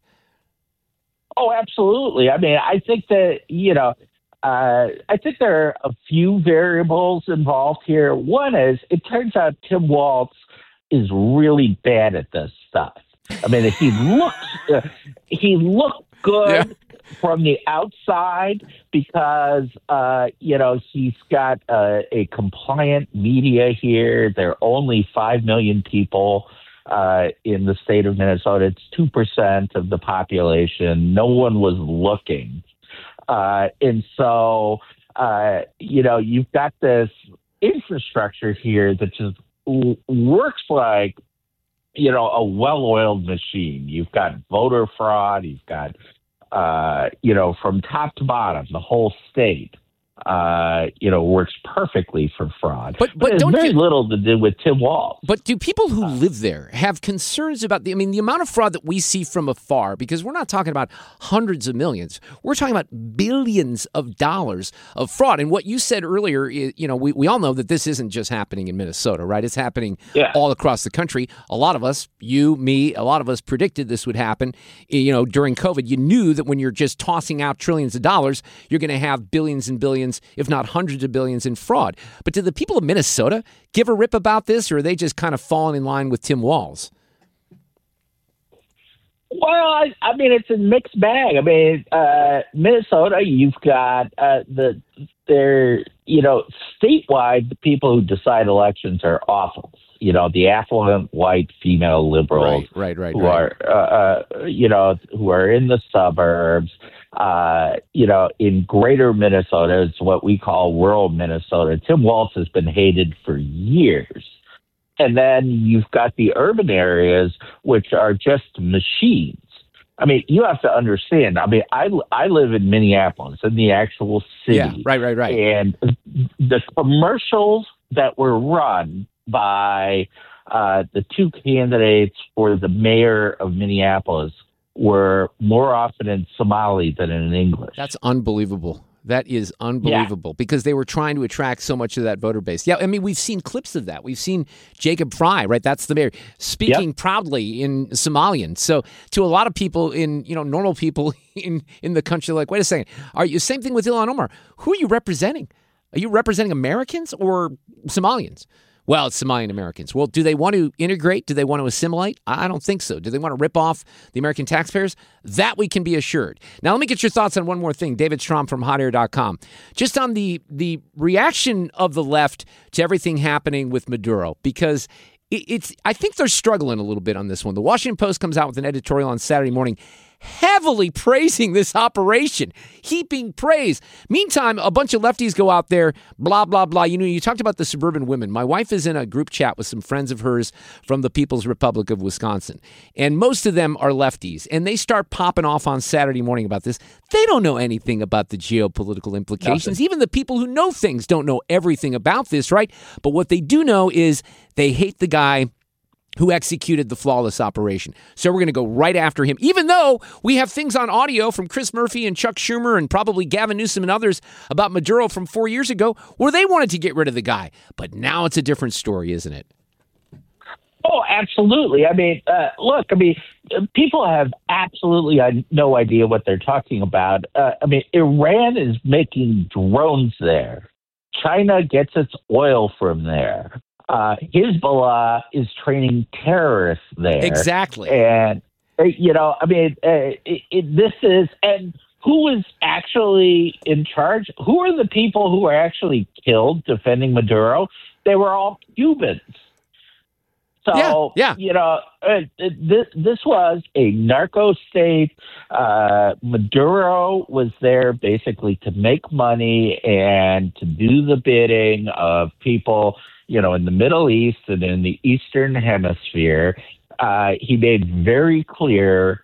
Oh, absolutely. I mean, I think that, you know, Uh, I think there are a few variables involved here. One is, it turns out Tim Walz is really bad at this stuff. I mean, he looks uh, he looked good yeah. from the outside because uh, you know he's got uh, a compliant media here. There are only five million people uh, in the state of Minnesota. It's two percent of the population. No one was looking. Uh, and so, uh, you know, you've got this infrastructure here that just w- works like, you know, a well-oiled machine. You've got voter fraud. You've got, uh, you know, from top to bottom, the whole state, uh, you know, works perfectly for fraud. But, but, but don't very you, little to do with Tim Walz. But do people who live there have concerns about the, I mean, the amount of fraud that we see from afar, because we're not talking about hundreds of millions. We're talking about billions of dollars of fraud. And what you said earlier, is, you know, we, we all know that this isn't just happening in Minnesota, right? It's happening yeah. all across the country. A lot of us, you, me, a lot of us predicted this would happen. You know, during COVID, you knew that when you're just tossing out trillions of dollars, you're going to have billions and billions, if not hundreds of billions in fraud. But did the people of Minnesota give a rip about this, or are they just kind of falling in line with Tim Walz? Well, I, I mean, it's a mixed bag. I mean, uh, Minnesota, you've got uh, the, they're, you know, statewide, the people who decide elections are awful. You know, the affluent white female liberals, right, right, right, who right. are, uh, uh, you know, who are in the suburbs. Uh, you know, in greater Minnesota, it's what we call rural Minnesota. Tim Walz has been hated for years. And then you've got the urban areas, which are just machines. I mean, you have to understand. I mean, I, I live in Minneapolis, in the actual city. Yeah, right, right, right. And the commercials that were run by uh, the two candidates for the mayor of Minneapolis were more often in Somali than in English. That's unbelievable. That is unbelievable yeah. because they were trying to attract so much of that voter base. Yeah, I mean, we've seen clips of that. We've seen Jacob Fry, right? That's the mayor, speaking yep. proudly in Somalian. So to a lot of people in, you know, normal people in, in the country, like, wait a second, are you, same thing with Ilhan Omar. Who are you representing? Are you representing Americans or Somalians? Well, it's Somalian Americans. Well, do they want to integrate? Do they want to assimilate? I don't think so. Do they want to rip off the American taxpayers? That we can be assured. Now, let me get your thoughts on one more thing. David Strom from hot air dot com. Just on the, the reaction of the left to everything happening with Maduro, because it, it's I think they're struggling a little bit on this one. The Washington Post comes out with an editorial on Saturday morning heavily praising this operation, heaping praise. Meantime, a bunch of lefties go out there, blah, blah, blah. You know, you talked about the suburban women. My wife is in a group chat with some friends of hers from the People's Republic of Wisconsin, and most of them are lefties, and they start popping off on Saturday morning about this. They don't know anything about the geopolitical implications. Nothing. Even the people who know things don't know everything about this, right? But what they do know is they hate the guy who executed the flawless operation. So we're going to go right after him, even though we have things on audio from Chris Murphy and Chuck Schumer and probably Gavin Newsom and others about Maduro from four years ago where they wanted to get rid of the guy. But now it's a different story, isn't it? Oh, absolutely. I mean, uh, look, I mean, people have absolutely no idea what they're talking about. Uh, I mean, Iran is making drones there. China gets its oil from there. Uh, Hezbollah is training terrorists there. Exactly. And, uh, you know, I mean, uh, it, it, this is, and who is actually in charge? Who are the people who are actually killed defending Maduro? They were all Cubans. So, yeah, yeah. you know, uh, this, this was a narco state. Uh, Maduro was there basically to make money and to do the bidding of people, you know, in the Middle East and in the Eastern Hemisphere. Uh, he made very clear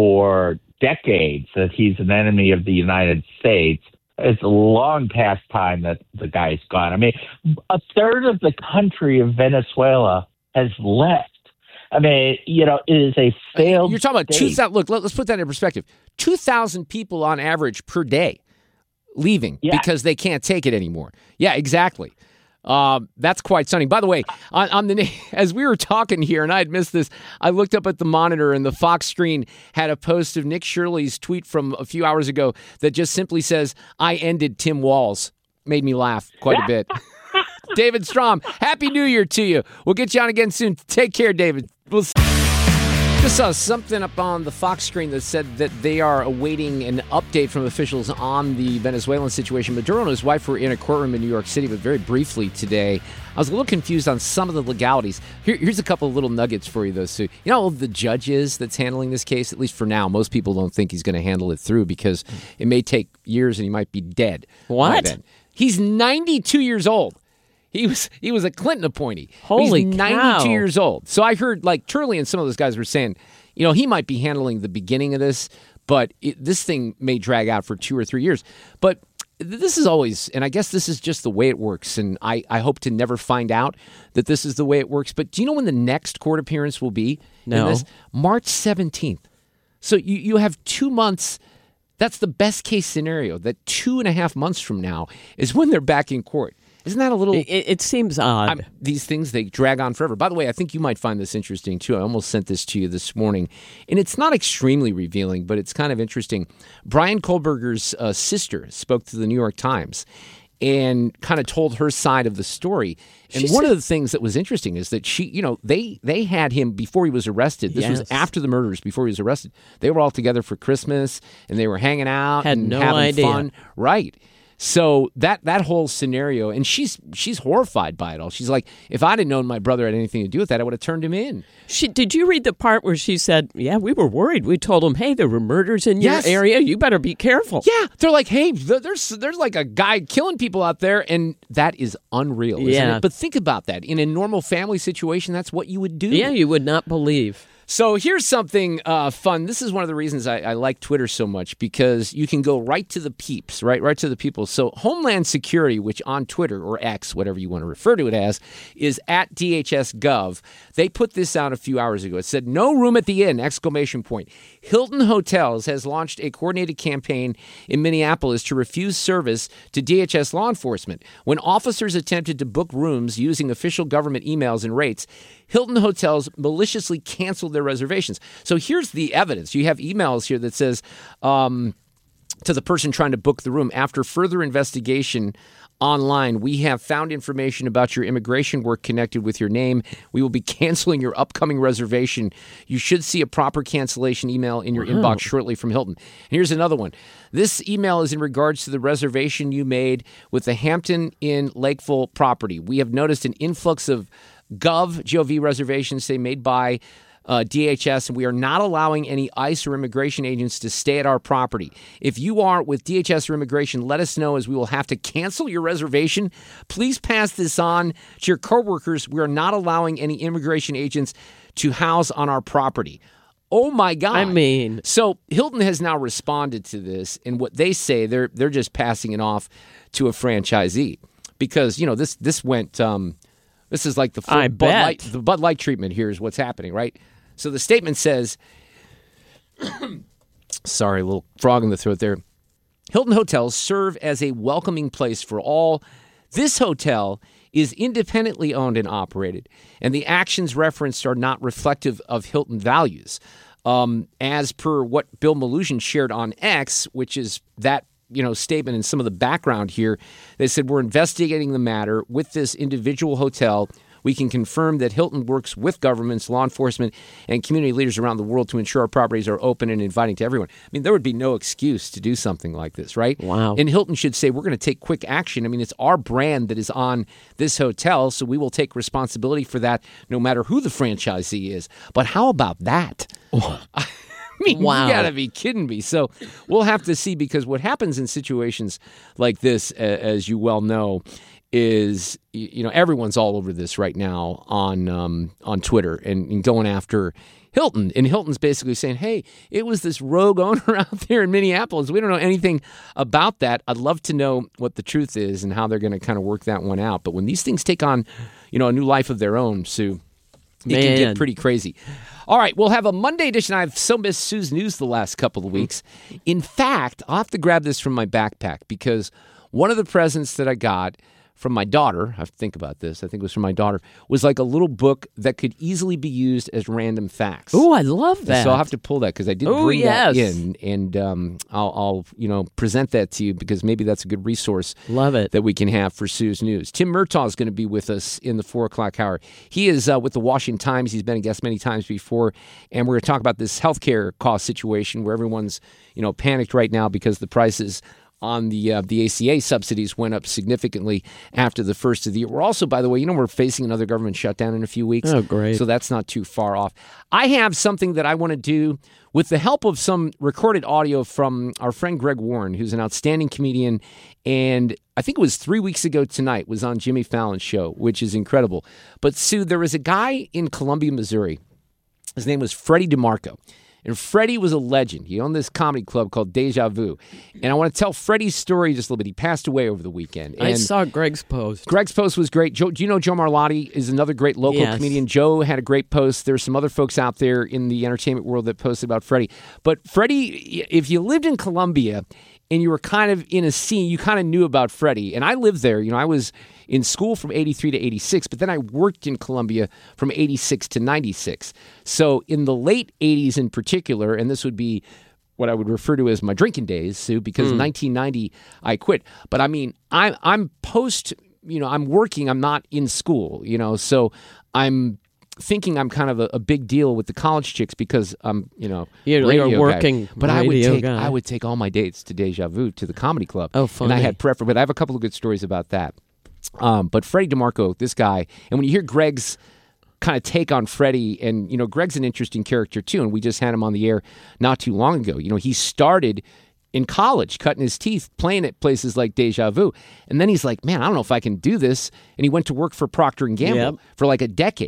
for decades that he's an enemy of the United States. It's long past time that the guy's gone. I mean, a third of the country of Venezuela has left. I mean, you know, it is a failed You're talking about state. two thousand. Look, let's put that in perspective. two thousand people on average per day leaving yeah. because they can't take it anymore. Yeah, exactly. Um, that's quite stunning. By the way, on, on the as we were talking here, and I had missed this, I looked up at the monitor, and the Fox screen had a post of Nick Shirley's tweet from a few hours ago that just simply says, "I ended Tim Walz." Made me laugh quite a bit. David Strom, Happy New Year to you. We'll get you on again soon. Take care, David. We'll see. Just saw something up on the Fox screen that said that they are awaiting an update from officials on the Venezuelan situation. Maduro and his wife were in a courtroom in New York City, but very briefly today. I was a little confused on some of the legalities. Here, here's a couple of little nuggets for you, though, Sue. You know, the judge is that's handling this case, at least for now. Most people don't think he's going to handle it through because it may take years and he might be dead. What? by then. He's ninety-two years old. He was he was a Clinton appointee. Holy He's cow. ninety-two years old. So I heard, like, Turley and some of those guys were saying, you know, he might be handling the beginning of this, but it, this thing may drag out for two or three years. But this is always, and I guess this is just the way it works, and I, I hope to never find out that this is the way it works. But do you know when the next court appearance will be? No. In this? March seventeenth. So you, you have two months. That's the best case scenario, that two and a half months from now is when they're back in court. Isn't that a little... It, it seems odd. I'm, these things, they drag on forever. By the way, I think you might find this interesting, too. I almost sent this to you this morning. And it's not extremely revealing, but it's kind of interesting. Brian Kohlberger's uh, sister spoke to the New York Times and kind of told her side of the story. And She one said- of the things that was interesting is that she, you know, they they had him before he was arrested. This was Yes. after the murders, before he was arrested. They were all together for Christmas, and they were hanging out Had and no having idea. fun. Right. So that that whole scenario, and she's she's horrified by it all. She's like, if I'd have known my brother had anything to do with that, I would have turned him in. She, did you read the part where she said, yeah, we were worried. We told him, hey, there were murders in Yes. your area. You better be careful. Yeah, they're like, hey, th- there's there's like a guy killing people out there, and that is unreal, isn't Yeah. it? But think about that. In a normal family situation, that's what you would do. Yeah, you would not believe. So here's something uh, fun. This is one of the reasons I, I like Twitter so much, because you can go right to the peeps, right, right to the people. So Homeland Security, which on Twitter or X, whatever you want to refer to it as, is at D H S Gov. They put this out a few hours ago. It said, "No room at the inn!" Exclamation point. Hilton Hotels has launched a coordinated campaign in Minneapolis to refuse service to D H S law enforcement. When officers attempted to book rooms using official government emails and rates, Hilton Hotels maliciously canceled their reservations. So here's the evidence. You have emails here that says um, to the person trying to book the room, "After further investigation online, we have found information about your immigration work connected with your name. We will be canceling your upcoming reservation. You should see a proper cancellation email in your wow. inbox shortly from Hilton." And here's another one. "This email is in regards to the reservation you made with the Hampton Inn Lakeville property. We have noticed an influx of Gov, G O V reservations, say made by uh, D H S, and we are not allowing any ICE or immigration agents to stay at our property. If you are with D H S or immigration, let us know, as we will have to cancel your reservation. Please pass this on to your coworkers. We are not allowing any immigration agents to house on our property." Oh my God. I mean. So Hilton has now responded to this, and what they say, they're they're just passing it off to a franchisee. Because, you know, this this went um, this is like the full I Bud bet. Light, the Bud Light treatment. Here's what's happening, right? So the statement says, sorry, a little frog in the throat there. "Hilton Hotels serve as a welcoming place for all. This hotel is independently owned and operated, and the actions referenced are not reflective of Hilton values." Um, as per what Bill Maluzhin shared on X, which is that you know statement and some of the background here, they said, "We're investigating the matter with this individual hotel. We can confirm that Hilton works with governments, law enforcement, and community leaders around the world to ensure our properties are open and inviting to everyone." I mean, there would be no excuse to do something like this, right? Wow. And Hilton should say, "We're going to take quick action." I mean, it's our brand that is on this hotel, so we will take responsibility for that no matter who the franchisee is. But how about that? Oh. I mean, wow. You got to be kidding me. So we'll have to see, because what happens in situations like this, as you well know, is, you know, everyone's all over this right now on um, on Twitter and, and going after Hilton. And Hilton's basically saying, hey, it was this rogue owner out there in Minneapolis. We don't know anything about that. I'd love to know what the truth is and how they're going to kind of work that one out. But when these things take on, you know, a new life of their own, Sue, it Man. can get pretty crazy. All right, we'll have a Monday edition. I've so missed Sue's news the last couple of weeks. In fact, I'll have to grab this from my backpack, because one of the presents that I got from my daughter, I have to think about this, I think it was from my daughter, was like a little book that could easily be used as random facts. Oh, I love that. So I'll have to pull that, because I did Ooh, bring yes. that in, and um, I'll, I'll, you know, present that to you, because maybe that's a good resource. Love it. That we can have for Sue's News. Tim Murtaugh is going to be with us in the four o'clock hour. He is uh, with the Washington Times. He's been a guest many times before, and we're going to talk about this healthcare cost situation where everyone's, you know, panicked right now because the prices on the uh, the A C A subsidies went up significantly after the first of the year. We're also, by the way, you know, we're facing another government shutdown in a few weeks. Oh, great. So that's not too far off. I have something that I want to do with the help of some recorded audio from our friend Greg Warren, who's an outstanding comedian. And I think it was three weeks ago tonight, was on Jimmy Fallon's show, which is incredible. But Sue, there was a guy in Columbia, Missouri. His name was Freddie DeMarco. And Freddie was a legend. He owned this comedy club called Deja Vu. And I want to tell Freddie's story just a little bit. He passed away over the weekend. And I saw Greg's post. Greg's post was great. Joe, do you know Joe Marlotti is another great local yes. comedian? Joe had a great post. There's some other folks out there in the entertainment world that posted about Freddie. But Freddie, if you lived in Columbia and you were kind of in a scene, you kind of knew about Freddie. And I lived there. You know, I was in school from eighty-three to eighty-six, but then I worked in Columbia from eighty-six to ninety-six. So in the late eighties in particular, and this would be what I would refer to as my drinking days, Sue, because Mm. in nineteen ninety I quit. But I mean, I'm I'm post, you know, I'm working, I'm not in school, you know, so I'm thinking I'm kind of a, a big deal with the college chicks because I'm, you know, You're, radio you're working guy. But I would radio take guy. I would take all my dates to Deja Vu, to the comedy club. Oh, And funny. I had prefer, but I have a couple of good stories about that. Um, but Freddie DeMarco, this guy, and when you hear Greg's kind of take on Freddie, and, you know, Greg's an interesting character too, and we just had him on the air not too long ago. You know, he started in college, cutting his teeth, playing at places like Deja Vu. And then he's like, man, I don't know if I can do this. And he went to work for Procter and Gamble Yep. for like a decade.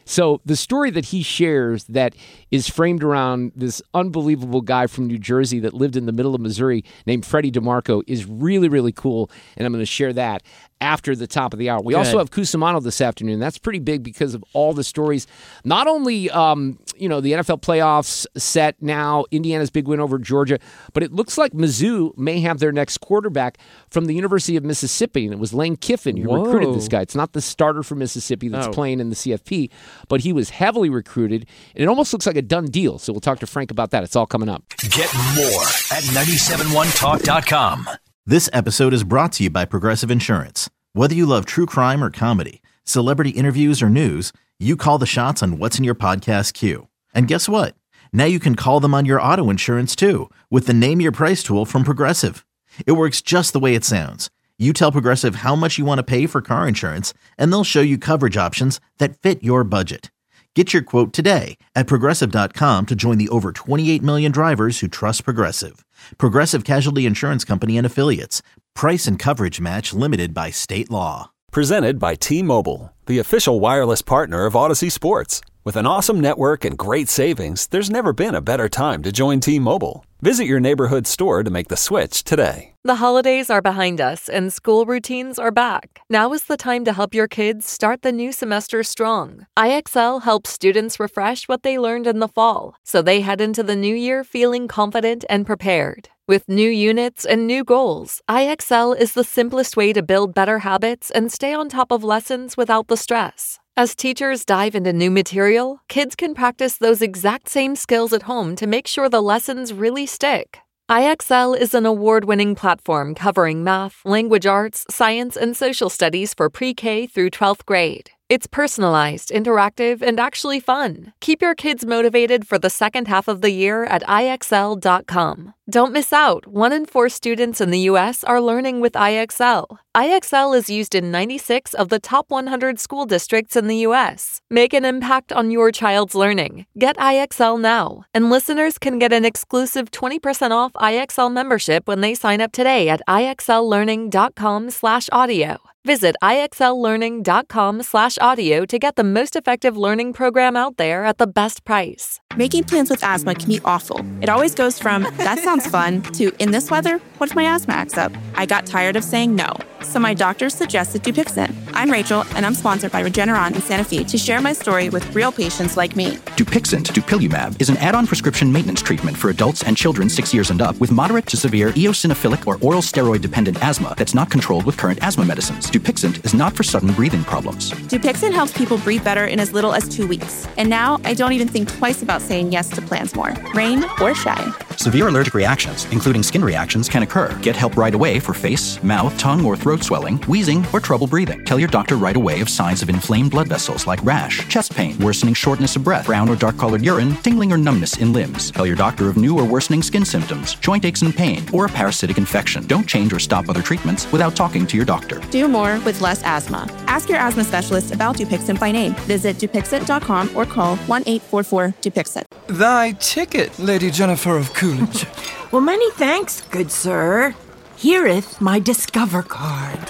So the story that he shares that is framed around this unbelievable guy from New Jersey that lived in the middle of Missouri named Freddie DeMarco is really, really cool, and I'm going to share that after the top of the hour. We Good. also have Cusimano this afternoon. That's pretty big because of all the stories. Not only, um, you know, the N F L playoffs set now, Indiana's big win over Georgia, but it looks like Mizzou may have their next quarterback from the University of Mississippi, and it was Lane Kiffin who Whoa. recruited this guy. It's not the starter for Mississippi that's Oh. playing in the C F P, but he was heavily recruited, and it almost looks like a done deal. So we'll talk to Frank about that. It's all coming up. Get more at nine seven one talk dot com. This episode is brought to you by Progressive Insurance. Whether you love true crime or comedy, celebrity interviews or news, you call the shots on what's in your podcast queue. And guess what? Now you can call them on your auto insurance too with the Name Your Price tool from Progressive. It works just the way it sounds. You tell Progressive how much you want to pay for car insurance, and they'll show you coverage options that fit your budget. Get your quote today at Progressive dot com to join the over twenty-eight million drivers who trust Progressive. Progressive Casualty Insurance Company and Affiliates. Price and coverage match limited by state law. Presented by T-Mobile, the official wireless partner of Odyssey Sports. With an awesome network and great savings, there's never been a better time to join T-Mobile. Visit your neighborhood store to make the switch today. The holidays are behind us and school routines are back. Now is the time to help your kids start the new semester strong. I X L helps students refresh what they learned in the fall, so they head into the new year feeling confident and prepared. With new units and new goals, I X L is the simplest way to build better habits and stay on top of lessons without the stress. As teachers dive into new material, kids can practice those exact same skills at home to make sure the lessons really stick. I X L is an award-winning platform covering math, language arts, science, and social studies for pre-K through twelfth grade. It's personalized, interactive, and actually fun. Keep your kids motivated for the second half of the year at I X L dot com. Don't miss out. One in four students in the U S are learning with I X L. I X L is used in ninety-six of the top one hundred school districts in the U S. Make an impact on your child's learning. Get I X L now. And listeners can get an exclusive twenty percent off I X L membership when they sign up today at I X L learning dot com slash audio. Visit I X L learning dot com slash audio to get the most effective learning program out there at the best price. Making plans with asthma can be awful. It always goes from, that sounds fun, to, in this weather, what if my asthma acts up? I got tired of saying no, so my doctor suggested Dupixent. I'm Rachel, and I'm sponsored by Regeneron and Sanofi to share my story with real patients like me. Dupixent, dupilumab, is an add-on prescription maintenance treatment for adults and children six years and up with moderate to severe eosinophilic or oral steroid-dependent asthma that's not controlled with current asthma medicines. Dupixent is not for sudden breathing problems. Dupixent helps people breathe better in as little as two weeks. And now I don't even think twice about saying yes to plans more, rain or shine. Severe allergic reactions, including skin reactions, can occur. Get help right away for face, mouth, tongue, or throat swelling, wheezing, or trouble breathing. Tell your doctor right away of signs of inflamed blood vessels like rash, chest pain, worsening shortness of breath, brown or dark-colored urine, tingling or numbness in limbs. Tell your doctor of new or worsening skin symptoms, joint aches and pain, or a parasitic infection. Don't change or stop other treatments without talking to your doctor. Do more with less asthma. Ask your asthma specialist about Dupixent by name. Visit Dupixent dot com or call one eight four four Dupixent. Thy ticket, Lady Jennifer of Coolidge. Well, many thanks, good sir. Here'th my Discover card.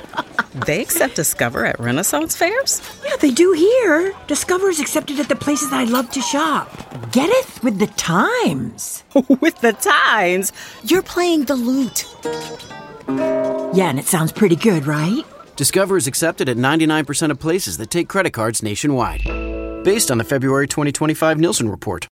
They accept Discover at Renaissance fairs? Yeah, they do here. Discover is accepted at the places I love to shop. Getteth with the times. With the times? You're playing the lute. Yeah, and it sounds pretty good, right? Discover is accepted at ninety-nine percent of places that take credit cards nationwide. Based on the February twenty twenty-five Nielsen report.